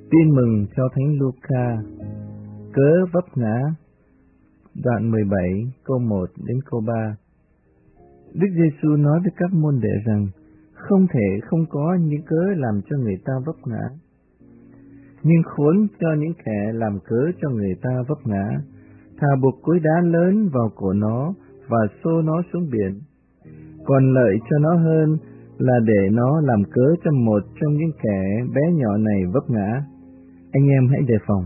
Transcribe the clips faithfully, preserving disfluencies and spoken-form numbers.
Tin mừng theo Thánh Luca. Cớ vấp ngã. Đoạn mười bảy câu một đến câu ba. Đức Giêsu nói với các môn đệ rằng không thể không có những cớ làm cho người ta vấp ngã, nhưng khốn cho những kẻ làm cớ cho người ta vấp ngã. Thà buộc cối đá lớn vào cổ nó và xô nó xuống biển, còn lợi cho nó hơn là để nó làm cớ cho một trong những kẻ bé nhỏ này vấp ngã. Anh em hãy đề phòng.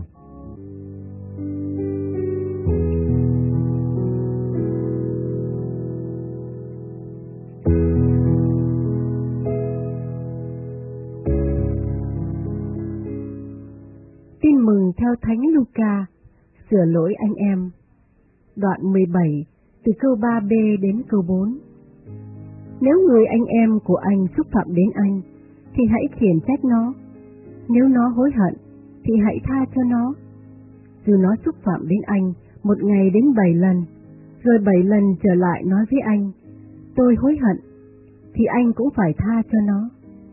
Tin mừng theo Thánh Luca. Sửa lỗi anh em. Đoạn mười bảy, từ câu ba b đến câu bốn. Nếu người anh em của anh xúc phạm đến anh, thì hãy khiển trách nó. Nếu nó hối hận, thì hãy tha cho nó. Dù nó xúc phạm đến anh một ngày đến bảy lần, rồi bảy lần trở lại nói với anh, tôi hối hận, thì anh cũng phải tha cho nó.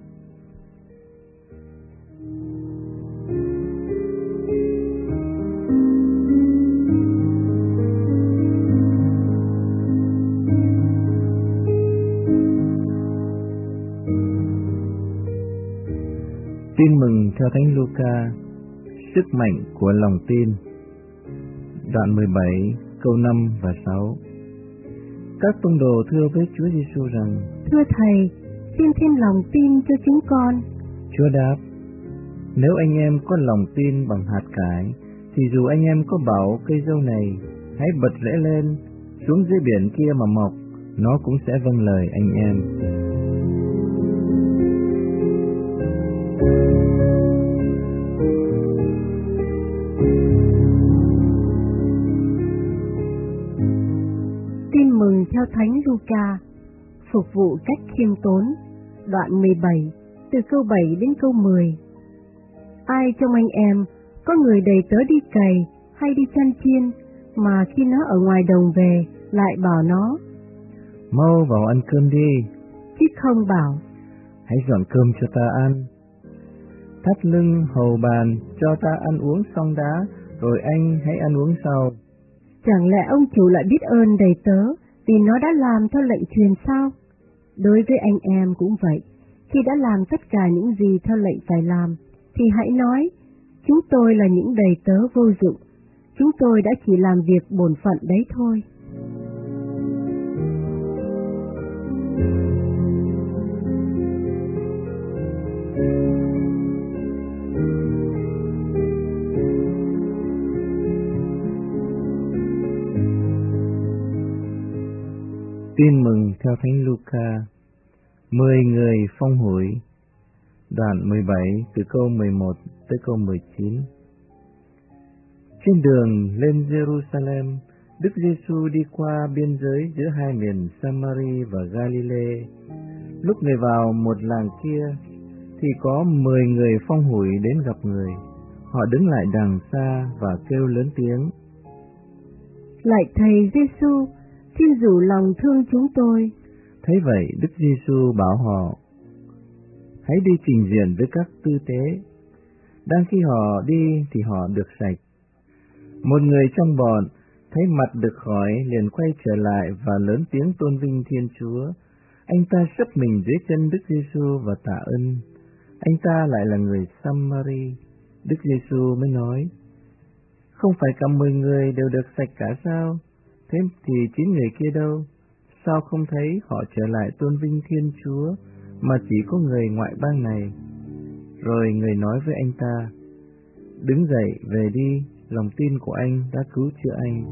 Tin mừng theo Thánh Luca. Sức mạnh của lòng tin. Đoạn mười bảy câu năm và sáu. Các tông đồ thưa với Chúa Giêsu rằng: Thưa Thầy, xin thêm lòng tin cho chúng con. Chúa đáp: Nếu anh em có lòng tin bằng hạt cải, thì dù anh em có bảo cây dâu này hãy bật rễ lên xuống dưới biển kia mà mọc, nó cũng sẽ vâng lời anh em. Tin mừng theo Thánh Luca. Phục vụ cách khiêm tốn. Đoạn mười bảy, từ câu bảy đến câu mười. Ai trong anh em có người đầy tớ đi cày hay đi chăn chiên, mà khi nó ở ngoài đồng về lại bảo nó: Mau vào ăn cơm đi, chứ không bảo: Hãy dọn cơm cho ta ăn, thắt lưng hầu bàn cho ta ăn uống xong đã, rồi anh hãy ăn uống sau. Chẳng lẽ ông chủ lại biết ơn đầy tớ vì nó đã làm theo lệnh truyền sao? Đối với anh em cũng vậy, khi đã làm tất cả những gì theo lệnh phải làm, thì hãy nói: chúng tôi là những đầy tớ vô dụng, chúng tôi đã chỉ làm việc bổn phận đấy thôi. Tin mừng theo Thánh Luca. Mười người phong hủi. Đoạn mười bảy, từ câu mười một tới câu mười chín. Trên đường lên Jerusalem, Đức Giêsu đi qua biên giới giữa hai miền Samari và Galilee. Lúc người vào một làng kia, thì có mười người phong hủi đến gặp người. Họ đứng lại đằng xa và kêu lớn tiếng: Lạy Thầy Giêsu, xin rủ lòng thương chúng tôi. Thấy vậy, Đức Giêsu bảo họ: Hãy đi trình diện với các tư tế. Đang khi họ đi thì họ được sạch. Một người trong bọn thấy mặt được khỏi liền quay trở lại và lớn tiếng tôn vinh Thiên Chúa. Anh ta sấp mình dưới chân Đức Giêsu và tạ ơn. Anh ta lại là người Samari. Đức Giêsu mới nói: Không phải cả mười người đều được sạch cả sao? Thế thì chín người kia đâu? Sao không thấy họ trở lại tôn vinh Thiên Chúa, mà chỉ có người ngoại bang này? Rồi người nói với anh ta: Đứng dậy về đi, lòng tin của anh đã cứu chữa anh.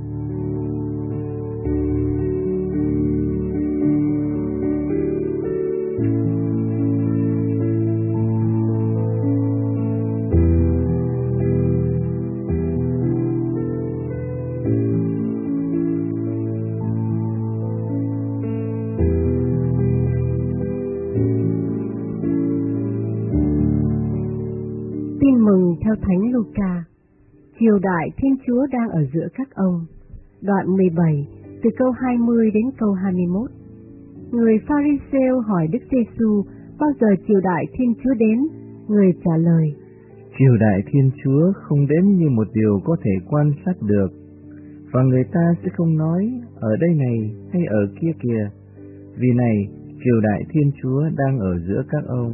Tin mừng theo Thánh Luca. Triều đại Thiên Chúa đang ở giữa các ông. Đoạn mười bảy, từ câu hai mươi đến câu hai mươi mốt. Người Pha-ri-sêu hỏi Đức Giêsu bao giờ triều đại Thiên Chúa đến. Người trả lời: Triều đại Thiên Chúa không đến như một điều có thể quan sát được, và người ta sẽ không nói ở đây này hay ở kia kìa, vì này triều đại Thiên Chúa đang ở giữa các ông.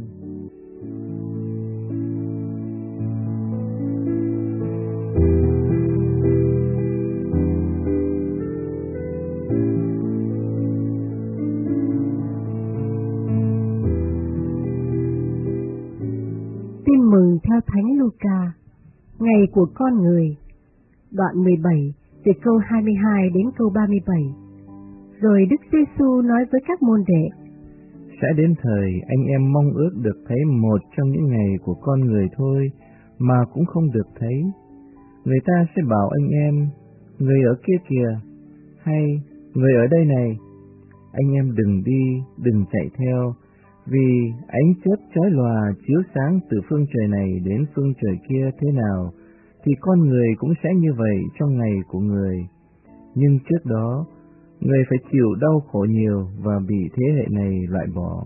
Tin mừng theo Thánh Luca. Ngày của con người. Đoạn mười bảy, từ câu hai mươi hai đến câu ba mươi bảy. Rồi Đức Giêsu nói với các môn đệ: Sẽ đến thời anh em mong ước được thấy một trong những ngày của con người thôi, mà cũng không được thấy. Người ta sẽ bảo anh em: người ở kia kìa, hay người ở đây này. Anh em đừng đi, đừng chạy theo, vì ánh chớp chói lòa chiếu sáng từ phương trời này đến phương trời kia thế nào, thì con người cũng sẽ như vậy trong ngày của người. Nhưng trước đó, người phải chịu đau khổ nhiều và bị thế hệ này loại bỏ.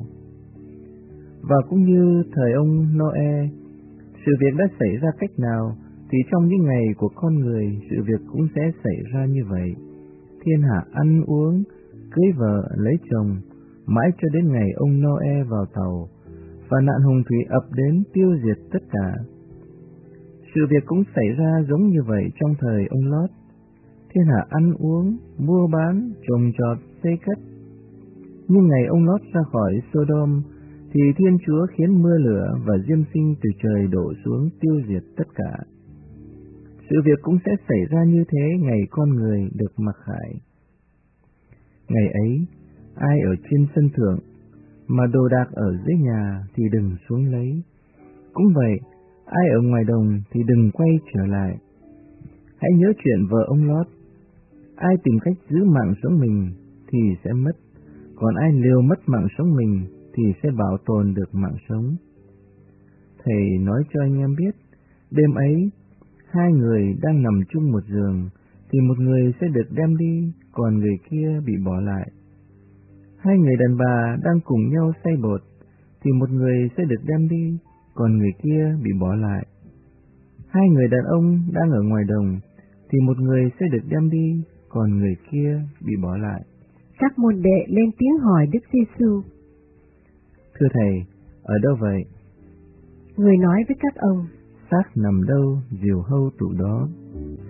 Và cũng như thời ông Noe, sự việc đã xảy ra cách nào, thì trong những ngày của con người, sự việc cũng sẽ xảy ra như vậy. Thiên hạ ăn uống, cưới vợ, lấy chồng, mãi cho đến ngày ông Noe vào tàu, và nạn hồng thủy ập đến tiêu diệt tất cả. Sự việc cũng xảy ra giống như vậy trong thời ông Lót. Thiên hạ ăn uống, mua bán, trồng trọt, xây cất. Nhưng ngày ông Lót ra khỏi Sodom, thì Thiên Chúa khiến mưa lửa và diêm sinh từ trời đổ xuống tiêu diệt tất cả. Sự việc cũng sẽ xảy ra như thế ngày con người được mặc khải. Ngày ấy, ai ở trên sân thượng, mà đồ đạc ở dưới nhà thì đừng xuống lấy. Cũng vậy, ai ở ngoài đồng thì đừng quay trở lại. Hãy nhớ chuyện vợ ông Lót. Ai tìm cách giữ mạng sống mình thì sẽ mất, còn ai liều mất mạng sống mình thì sẽ bảo tồn được mạng sống. Thầy nói cho anh em biết, đêm ấy, hai người đang nằm chung một giường, thì một người sẽ được đem đi, còn người kia bị bỏ lại. Hai người đàn bà đang cùng nhau xay bột, thì một người sẽ được đem đi, còn người kia bị bỏ lại. Hai người đàn ông đang ở ngoài đồng, thì một người sẽ được đem đi, còn người kia bị bỏ lại. Các môn đệ lên tiếng hỏi Đức Giêsu: Thưa Thầy, ở đâu vậy? Người nói với các ông: Xác nằm đâu, diều hâu tụ đó.